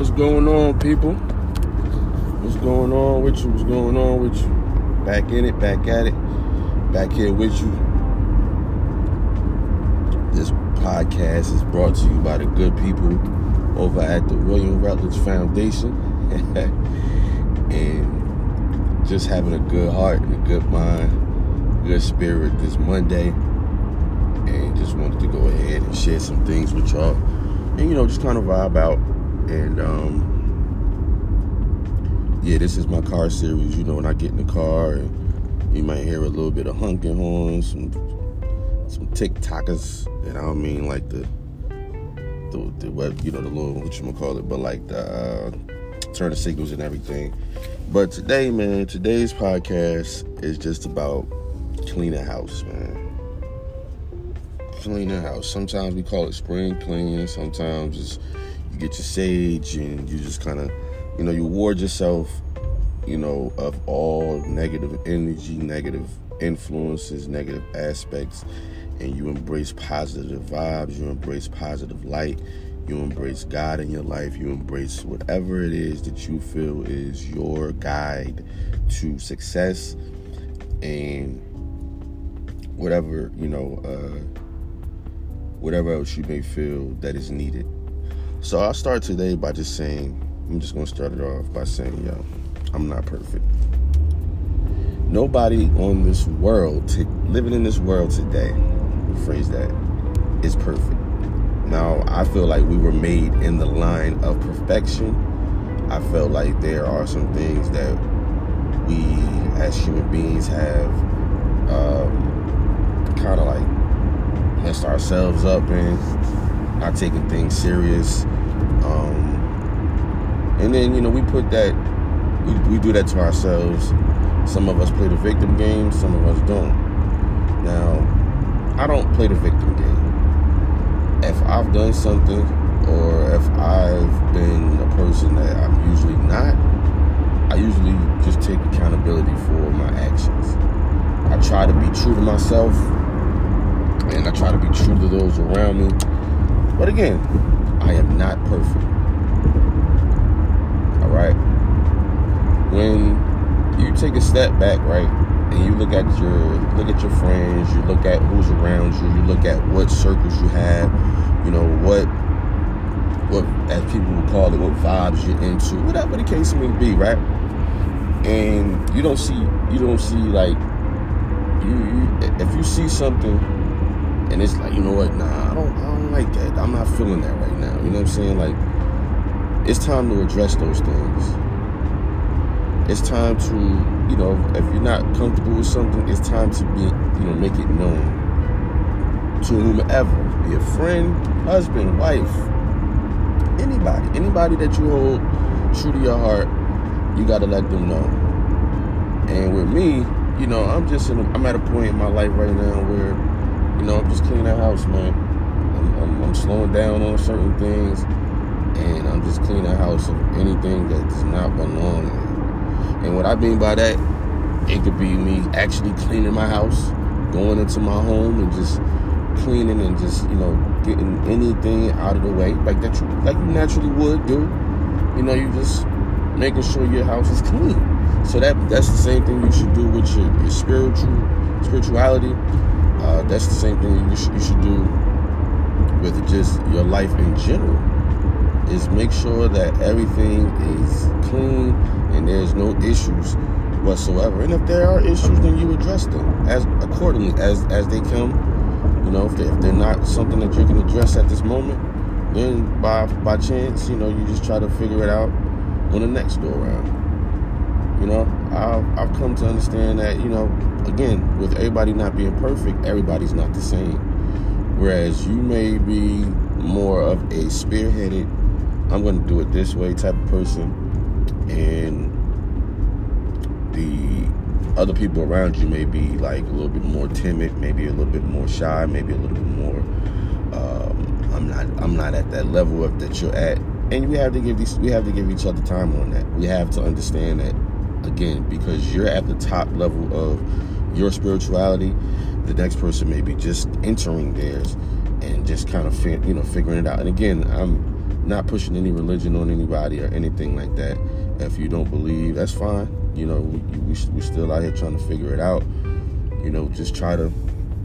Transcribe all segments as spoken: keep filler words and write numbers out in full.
What's going on, people? What's going on with you? What's going on with you? Back in it, back at it, back here with you. This podcast is brought to you by the good people over at the William Rutledge Foundation. And just having a good heart and a good mind, good spirit this Monday. And just wanted to go ahead and share some things with y'all. And, you know, just kind of vibe out. And, um, yeah, this is my car series. You know, when I get in the car, and you might hear a little bit of honking horns, some some tick-tockers. And I don't mean like the, the, the web, you know, the little, whatchamacallit, but like the uh, turn signals and everything. But today, man, today's podcast is just about cleaning house, man. Clean the house. Sometimes we call it spring cleaning. Sometimes it's, you get your sage and you just kind of, you know, you ward yourself, you know, of all negative energy, negative influences, negative aspects, and you embrace positive vibes. You embrace positive light. You embrace God in your life. You embrace whatever it is that you feel is your guide to success and whatever, you know, uh, whatever else you may feel that is needed. So I'll start today by just saying, I'm just going to start it off by saying, yo, I'm not perfect. Nobody on this world, t- living in this world today, rephrase that, is perfect. Now, I feel like we were made in the line of perfection. I feel like there are some things that we as human beings have um, kind of like messed ourselves up in, not taking things serious. Um, and then, you know, we put that, we, we do that to ourselves. Some of us play the victim game, some of us don't. Now, I don't play the victim game. If I've done something, or if I've been a person that I'm usually not, I usually just take accountability for my actions. I try to be true to myself, and I try to be true to those around me. But again, I am not perfect. All right? When you take a step back, right, and you look at your look at your friends, you look at who's around you, you look at what circles you have, you know, what what as people would call it, what vibes you're into, whatever the case may be, right? And you don't see you don't see like you, you if you see something and it's like, you know what, nah, I don't, I don't like that. I'm not feeling that right now. You know what I'm saying? Like, it's time to address those things. It's time to, you know, if you're not comfortable with something, it's time to be, you know, make it known to whomever, be a friend, husband, wife, anybody, anybody that you hold true to your heart, you got to let them know. And with me, you know, I'm just in a, I'm at a point in my life right now where, you know, I'm just cleaning the house, man. I'm, I'm, I'm slowing down on certain things, and I'm just cleaning the house of anything that does not belong. And what I mean by that, it could be me actually cleaning my house, going into my home and just cleaning and just, you know, getting anything out of the way, like that you like you naturally would do. You know, you just making sure your house is clean. So that that's the same thing you should do with your, your spiritual spirituality. Uh, that's the same thing you, sh- you should do with just your life in general, is make sure that everything is clean and there's no issues whatsoever. And if there are issues, then you address them as accordingly as, as they come. You know, if, they, if they're not something that you can address at this moment, then by by chance, you know, you just try to figure it out on the next go around. You know, I've, I've come to understand that, you know, again, with everybody not being perfect, everybody's not the same. Whereas you may be more of a spearheaded, I'm going to do it this way type of person, and the other people around you may be like a little bit more timid, maybe a little bit more shy, maybe a little bit more, um, I'm not I'm not at that level of that you're at. And we have to give these we have to give each other time on that. We have to understand that, again, because you're at the top level of your spirituality, the next person may be just entering theirs and just kind of, you know, figuring it out. And again, I'm not pushing any religion on anybody or anything like that. If you don't believe, that's fine. You know, we, we, we still out here trying to figure it out. You know, just try to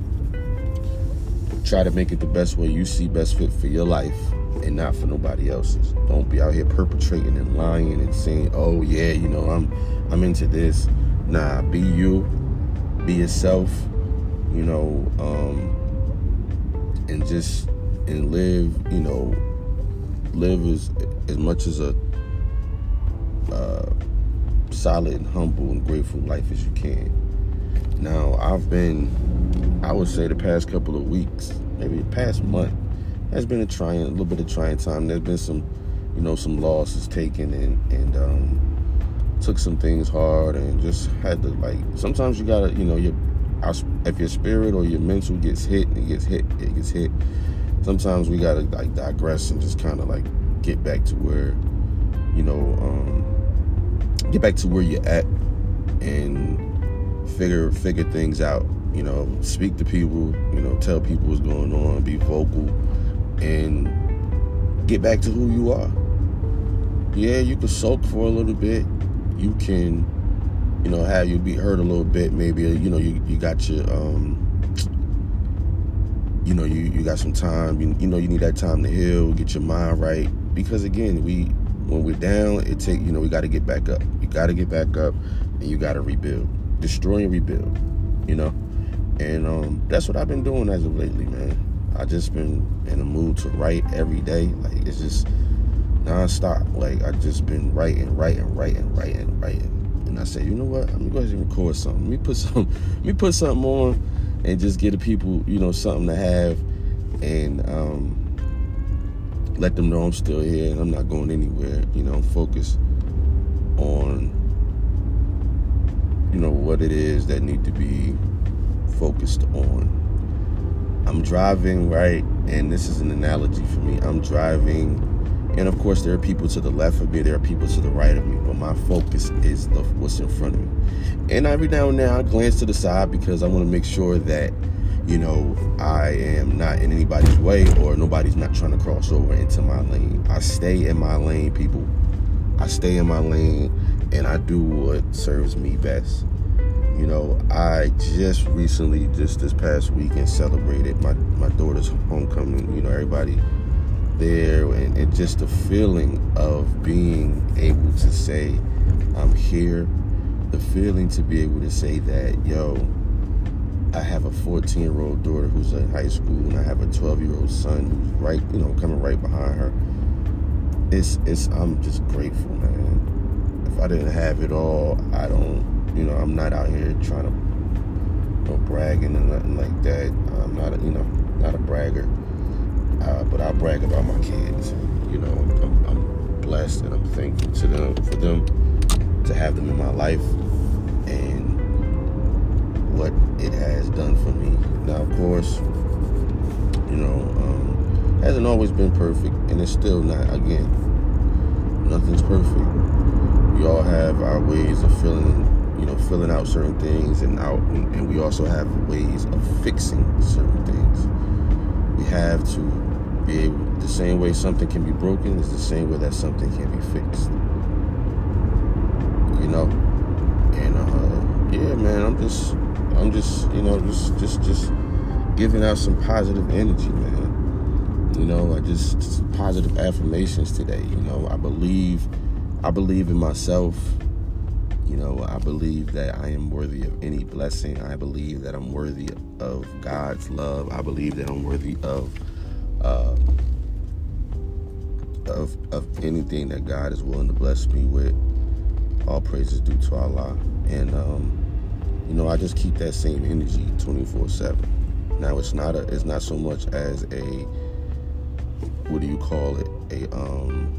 try to make it the best way you see best fit for your life and not for nobody else's. Don't be out here perpetrating and lying and saying, oh yeah, you know, I'm I'm into this. Nah, be you, be yourself, you know, um, and just and live, you know, live as as much as a uh, solid and humble and grateful life as you can. Now, I've been, I would say the past couple of weeks, maybe the past month, has been a trying, a little bit of trying time. There's been some, you know, some losses taken and, and um, took some things hard and just had to, like, sometimes you gotta, you know, your, if your spirit or your mental gets hit, it gets hit, it gets hit. Sometimes we gotta, like, digress and just kind of, like, get back to where, you know, um, get back to where you're at and figure figure things out. You know, speak to people, you know, tell people what's going on, be vocal, and get back to who you are. Yeah, you can sulk for a little bit. You can, you know, have you be hurt a little bit. Maybe, you know, you, you got your, um, you know, you, you got some time. You, you know, you need that time to heal, get your mind right. Because, again, we when we're down, it take, you know, we got to get back up. You got to get back up, and you got to rebuild. Destroy and rebuild, you know? And um, that's what I've been doing as of lately, man. I just been in a mood to write every day. Like, it's just nonstop. Like, I just been writing, writing, writing, writing, writing. And I said, you know what? Let me go ahead and record something. Let me put some, let me put something on and just give the people, you know, something to have, and um, let them know I'm still here and I'm not going anywhere. You know, I'm focused on, you know, what it is that need to be focused on. I'm driving, right? And this is an analogy for me. I'm driving, and of course there are people to the left of me, there are people to the right of me, but my focus is the what's in front of me. And every now and then I glance to the side because I want to make sure that, you know, I am not in anybody's way or nobody's not trying to cross over into my lane. I stay in my lane, people. I stay in my lane. And I do what serves me best. You know, I just recently, just this past weekend, celebrated my, my daughter's homecoming. You know, everybody there, and, and just the feeling of being able to say, I'm here. The feeling to be able to say that, yo, I have a fourteen-year-old daughter who's in high school, and I have a twelve-year-old son who's right, you know, coming right behind her. It's, it's, I'm just grateful, man. If I didn't have it all, I don't, you know, I'm not out here trying to, you know, bragging and nothing like that. I'm not, a, you know, not a bragger, uh, but I brag about my kids. You know, I'm, I'm blessed and I'm thankful to them for them to have them in my life and what it has done for me. Now, of course, you know, um, hasn't always been perfect, and it's still not. Again, nothing's perfect. We all have our ways of feeling, you know, filling out certain things, and out, and, and we also have ways of fixing certain things. We have to be able, the same way something can be broken is the same way that something can be fixed. You know, and uh, yeah, man, I'm just, I'm just, you know, just, just, just giving out some positive energy, man. You know, I just, just positive affirmations today. You know, I believe. I believe in myself. You know, I believe that I am worthy of any blessing. I believe that I'm worthy of God's love. I believe that I'm worthy of uh, of of anything that God is willing to bless me with. All praises due to Allah. And um, you know, I just keep that same energy twenty-four seven. Now, it's not a, it's not so much as a, what do you call it? A um.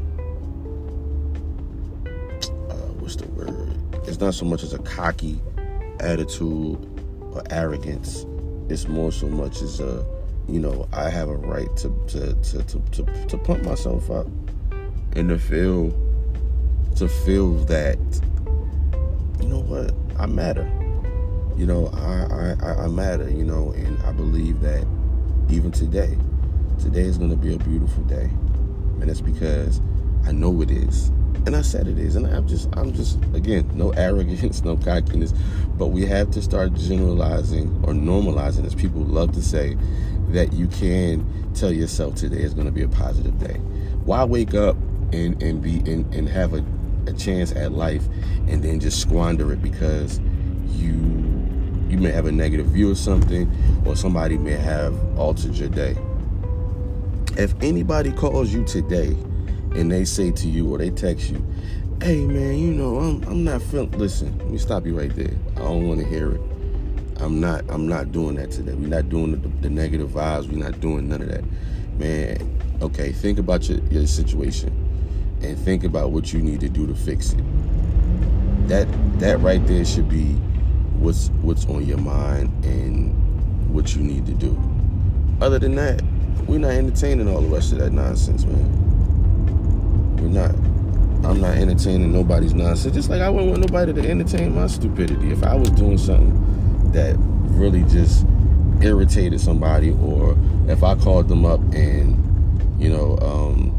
What's the word? It's not so much as a cocky attitude or arrogance. It's more so much as a, you know, I have a right to to to to to, to pump myself up and to feel to feel that, you know what, I matter. You know, I I I matter. You know, and I believe that even today, today is going to be a beautiful day. and it's because I know it is, and I said it is, and I'm just, I'm just, again, no arrogance, no cockiness, but we have to start generalizing or normalizing, as people love to say, that you can tell yourself today is going to be a positive day. Why wake up and and be and, and have a, a chance at life and then just squander it because you you may have a negative view of something, or somebody may have altered your day. If anybody calls you today and they say to you, or they text you, hey man, you know, I'm I'm not feeling, listen, let me stop you right there. I don't want to hear it. I'm not I'm not doing that today. We're not doing the, the negative vibes. We're not doing none of that. Man, okay, think about your, your situation and think about what you need to do to fix it. That that right there should be what's what's on your mind and what you need to do. Other than that, we're not entertaining all the rest of that nonsense, man. We're not. I'm not entertaining nobody's nonsense. Just like I wouldn't want nobody to entertain my stupidity. If I was doing something that really just irritated somebody, or if I called them up and, you know, um,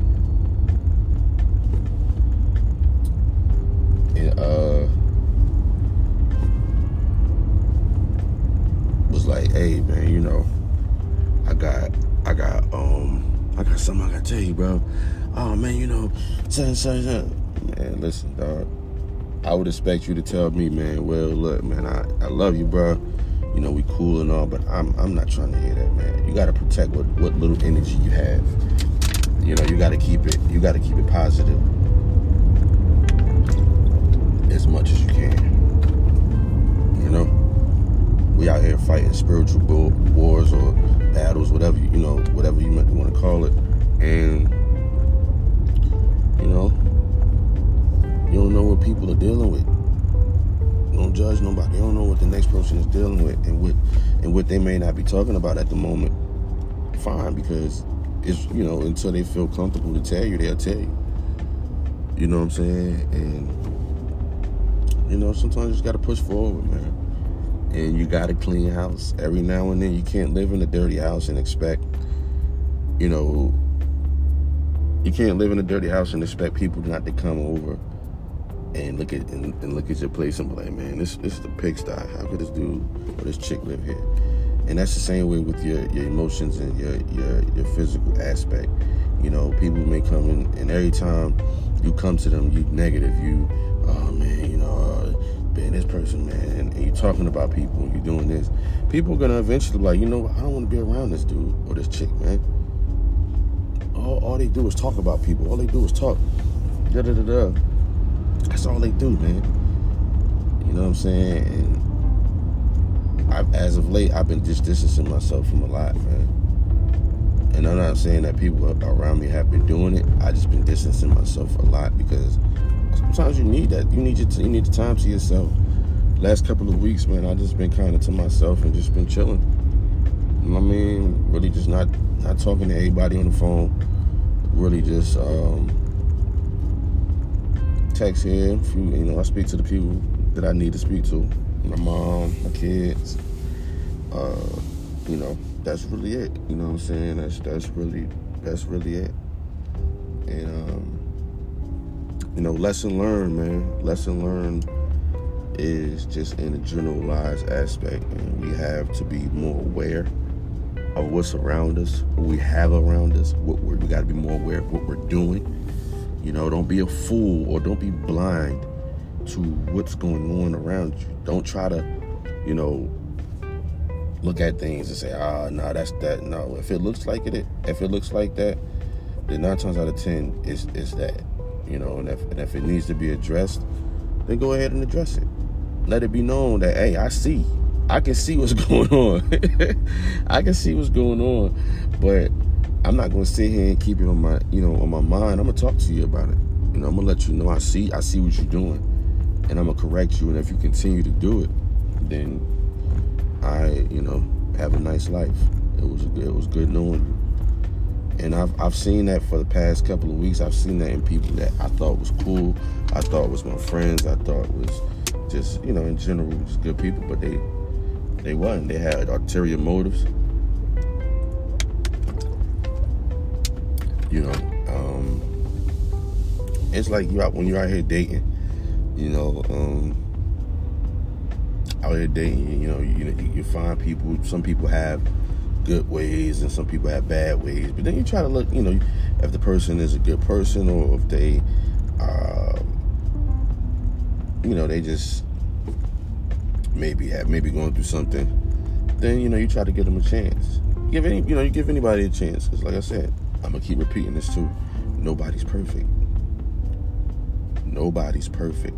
and, uh, was like, hey man, you know, I got, I got, um, I got something I gotta tell you, bro. Oh man, you know, son, son, son. Man, listen, dog. I would expect you to tell me, man, well, look, man, I, I love you, bro. You know, we cool and all, but I'm I'm not trying to hear that, man. You gotta protect what, what little energy you have. You know, you gotta keep it, you gotta keep it positive as much as you can. You know? We out here fighting spiritual wars or battles, whatever you, you know, whatever you want to call it, and you know, you don't know what people are dealing with. Don't judge nobody. You don't know what the next person is dealing with, and what and what they may not be talking about at the moment. Fine, because it's, you know, until they feel comfortable to tell you, they'll tell you. You know what I'm saying? And you know, sometimes you just gotta push forward, man. And you got to clean house every now and then. You can't live in a dirty house and expect, you know, you can't live in a dirty house and expect people not to come over and look at and, and look at your place and be like, man, this, this is the pigsty. How could this dude or this chick live here? And that's the same way with your, your emotions and your, your your physical aspect. You know, people may come in, and every time you come to them, you negative, you, oh man, you know, uh, man, this person, man, and, and you're talking about people, and you're doing this. People are gonna eventually be like, you know what, I don't want to be around this dude or this chick, man. All, all they do is talk about people. All they do is talk. Da da da da. That's all they do, man. You know what I'm saying? And I've, as of late, I've been just distancing myself from a lot, man. And I'm not saying that people around me have been doing it. I just been distancing myself a lot because sometimes you need that. You need your t- you need the time to yourself. Last couple of weeks, man, I just been kind of to myself and just been chilling. You know what I mean? Really just not not talking to anybody on the phone. Really just um, text here. Few, you know, I speak to the people that I need to speak to. My mom, my kids. Uh, you know, that's really it. You know what I'm saying? That's that's really that's really it. And um, you know, lesson learned, man. Lesson learned is just in a generalized aspect, and we have to be more aware of what's around us, what we have around us. What we're, we got to be more aware of what we're doing. You know, don't be a fool or don't be blind to what's going on around you. Don't try to, you know, look at things and say, ah, no, nah, that's that. No, if it looks like it, if it looks like that, then nine times out of ten is is that. You know, and if, and if it needs to be addressed, then go ahead and address it. Let it be known that, hey, I see. I can see what's going on. I can see what's going on. But I'm not going to sit here and keep it on my, you know, on my mind. I'm going to talk to you about it. You know, I'm going to let you know I see, I see what you're doing. And I'm going to correct you. And if you continue to do it, then I, you know, have a nice life. It was, it was good knowing you. And I've I've seen that for the past couple of weeks. I've seen that in people that I thought was cool. I thought was my friends. I thought was just, you know, in general, just good people. But they they wasn't. They had ulterior motives. You know, um, It's like you out when you're out here dating, you know, um, out here dating, you know, you you find people. Some people have good ways and some people have bad ways. But then you try to look, you know, if the person is a good person or if they, uh, you know, they just maybe have maybe going through something. Then you know you try to give them a chance. Give any, you know, you give anybody a chance. Because like I said, I'm gonna keep repeating this too. Nobody's perfect. Nobody's perfect.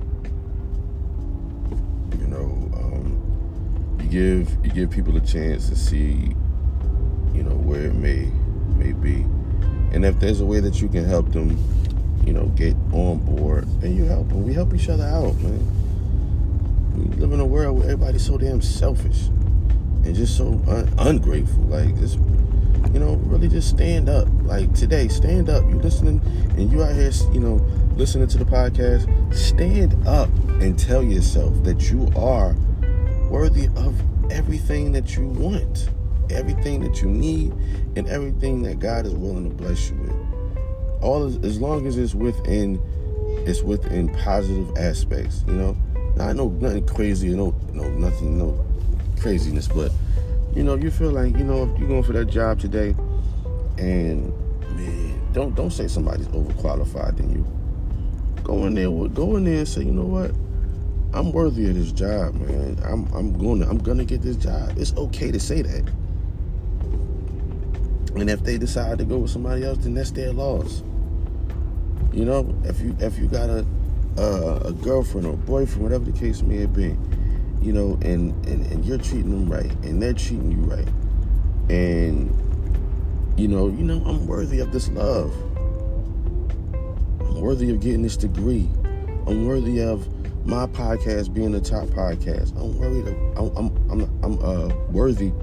You know, um, you give you give people a chance to see, you know, where it may may be, and if there's a way that you can help them, you know, get on board, then you help them. We help each other out, man. We live in a world where everybody's so damn selfish and just so un- ungrateful. Like, just, you know, really just stand up. Like today, stand up. You listening and you out here, you know, listening to the podcast, stand up and tell yourself that you are worthy of everything that you want, everything that you need, and everything that God is willing to bless you with. All as, as long as it's within, it's within positive aspects. You know, now, I know nothing crazy, no, no, nothing, no craziness, but you know, you feel like, you know, if you're going for that job today, and man, don't don't say somebody's overqualified than you. Go in there, go in there and say, you know what? I'm worthy of this job, man. I'm I'm gonna I'm gonna get this job. It's okay to say that. And if they decide to go with somebody else, then that's their loss. You know, if you if you got a uh, a girlfriend or boyfriend, whatever the case may be, you know, and, and, and you're treating them right, and they're treating you right, and you know, you know, I'm worthy of this love. I'm worthy of getting this degree. I'm worthy of my podcast being the top podcast. I'm worried. Of, I'm I'm I'm, I'm uh, worthy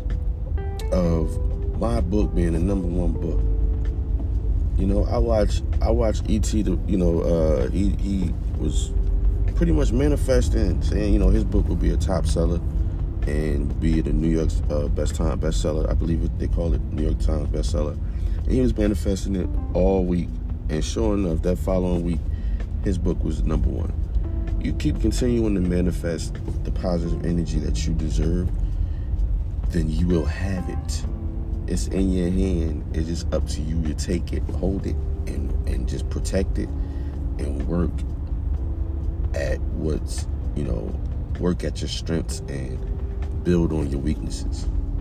of my book being the number one book. You know, I watch I watch E T. The you know uh, he he was pretty much manifesting, saying, you know, his book will be a top seller and be the New York's uh, best time bestseller. I believe it, they call it New York Times bestseller. And he was manifesting it all week, and sure enough, that following week, his book was number one. You keep continuing to manifest the positive energy that you deserve, then you will have it. It's in your hand. It's just up to you to take it, hold it, and, and just protect it and work at what's, you know, work at your strengths and build on your weaknesses.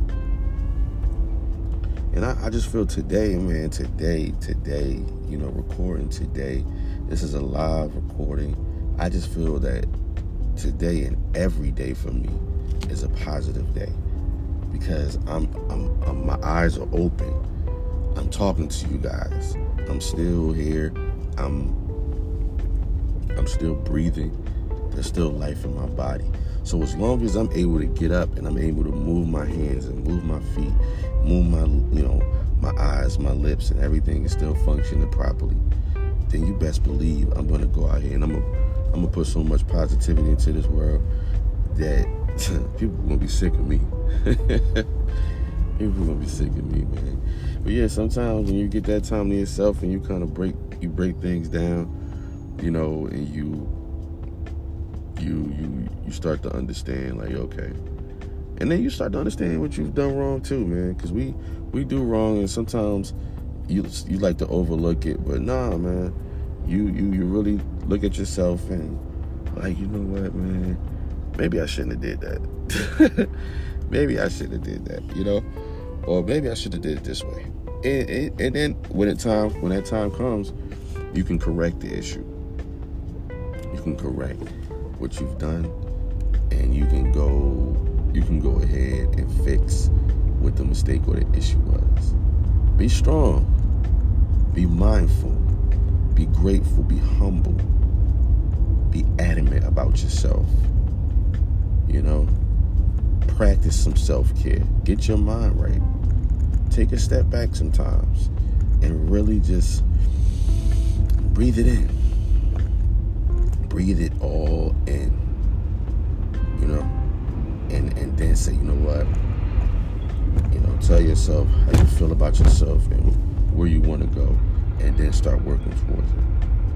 And I, I just feel today, man, today, today, you know, recording today, this is a live recording. I just feel that today and every day for me is a positive day because I'm, I'm, I'm my eyes are open. I'm talking to you guys. I'm still here. I'm I'm still breathing. There's still life in my body. So as long as I'm able to get up and I'm able to move my hands and move my feet, move my, you know, my eyes, my lips, and everything is still functioning properly, then you best believe I'm gonna go out here and I'm gonna, I'm gonna put so much positivity into this world that people are gonna be sick of me. People are gonna be sick of me, man. But yeah, sometimes when you get that time to yourself and you kind of break, you break things down, you know, and you, you, you, you start to understand, like, okay, and then you start to understand what you've done wrong too, man. Because we, we do wrong, and sometimes you, you like to overlook it, but nah, man, you, you, you really look at yourself and like, you know what, man, maybe I shouldn't have did that. Maybe I should have did that, you know, or maybe I should have did it this way. And, and, and then when it time, when that time comes, you can correct the issue. You can correct what you've done, and you can go you can go ahead and fix what the mistake or the issue was. Be strong, be mindful, be grateful, be humble, be adamant about yourself. You know, practice some self-care. Get your mind right. Take a step back sometimes and really just breathe it in. Breathe it all in, you know, and, and then say, you know what, you know, tell yourself how you feel about yourself and where you want to go, and then start working towards it.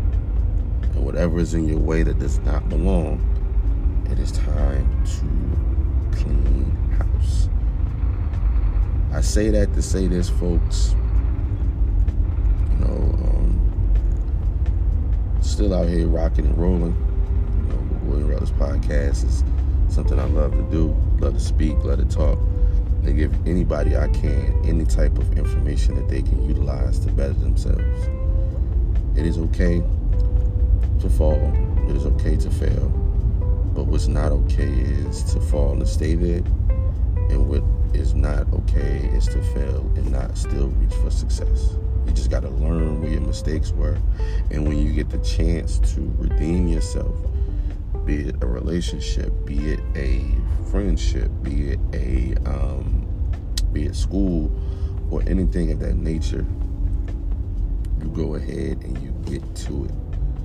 whatever is in your way that does not belong, it is time to clean house. I say that to say this, folks. You know, um, still out here rocking and rolling. You know, William Rutledge Podcast is something I love to do, love to speak, love to talk, and give anybody I can any type of information that they can utilize to better themselves. It is okay to fall. It is okay to fail. But what's not okay is to fall and stay there. And what is not okay is to fail and not still reach for success. You just got to learn where your mistakes were. And when you get the chance to redeem yourself, be it a relationship, be it a friendship, be it a, um, be it school or anything of that nature, you go ahead and you get to it.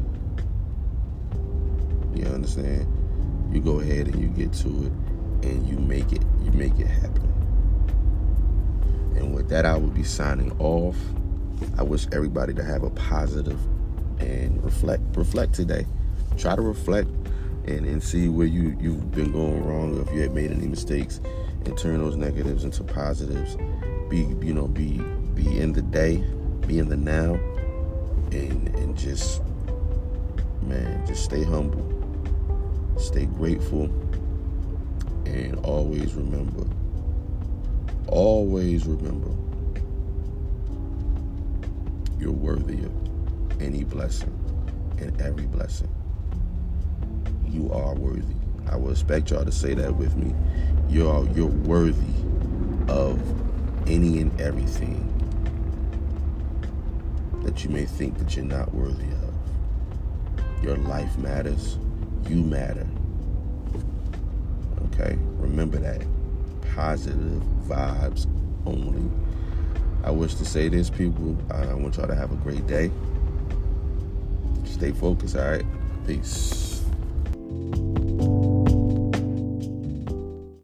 You understand? You go ahead and you get to it and you make it, you make it happen. And with that, I will be signing off. I wish everybody to have a positive and reflect, reflect today. Try to reflect and, and see where you, you've been going wrong, if you had made any mistakes, and turn those negatives into positives. Be, you know, be, be in the day, be in the now, and, and just, man, just stay humble, stay grateful, and always remember, always remember, you're worthy of any blessing and every blessing. You are worthy. I will expect y'all to say that with me. You're, you're worthy of any and everything that you may think that you're not worthy of. Your life matters. You matter. Okay? Remember that. Positive vibes only. I wish to say this, people. I want y'all to have a great day. Stay focused, all right? Peace.